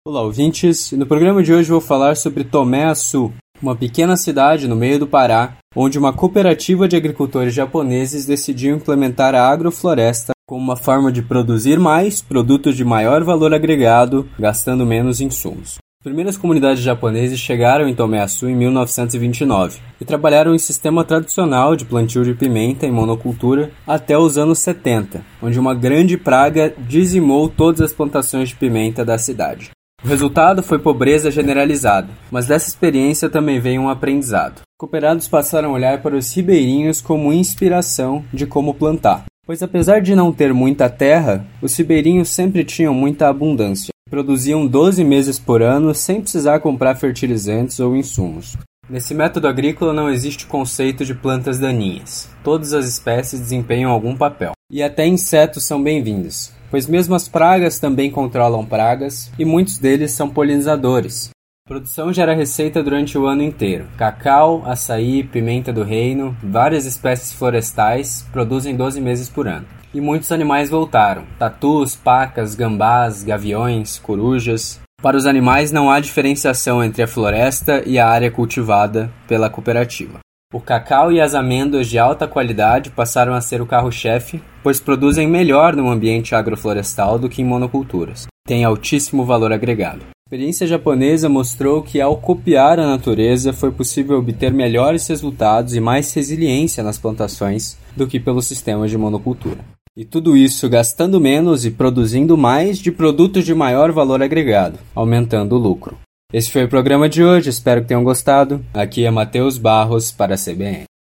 Olá, ouvintes! No programa de hoje vou falar sobre Tomé Açu, uma pequena cidade no meio do Pará, onde uma cooperativa de agricultores japoneses decidiu implementar a agrofloresta como uma forma de produzir mais produtos de maior valor agregado, gastando menos insumos. As primeiras comunidades japonesas chegaram em Tomé Açu em 1929 e trabalharam em sistema tradicional de plantio de pimenta em monocultura até os anos 70, onde uma grande praga dizimou todas as plantações de pimenta da cidade. O resultado foi pobreza generalizada, mas dessa experiência também veio um aprendizado. Os cooperados passaram a olhar para os ribeirinhos como inspiração de como plantar, pois apesar de não ter muita terra, os ribeirinhos sempre tinham muita abundância. Produziam 12 meses por ano sem precisar comprar fertilizantes ou insumos. Nesse método agrícola não existe o conceito de plantas daninhas. Todas as espécies desempenham algum papel. E até insetos são bem-vindos, pois mesmo as pragas também controlam pragas e muitos deles são polinizadores. A produção gera receita durante o ano inteiro. Cacau, açaí, pimenta do reino, várias espécies florestais produzem 12 meses por ano. E muitos animais voltaram: tatus, pacas, gambás, gaviões, corujas. Para os animais não há diferenciação entre a floresta e a área cultivada pela cooperativa. O cacau e as amêndoas de alta qualidade passaram a ser o carro-chefe, pois produzem melhor no ambiente agroflorestal do que em monoculturas. Tem altíssimo valor agregado. A experiência japonesa mostrou que ao copiar a natureza foi possível obter melhores resultados e mais resiliência nas plantações do que pelos sistemas de monocultura. E tudo isso gastando menos e produzindo mais de produtos de maior valor agregado, aumentando o lucro. Esse foi o programa de hoje, espero que tenham gostado. Aqui é Matheus Barros para a CBN.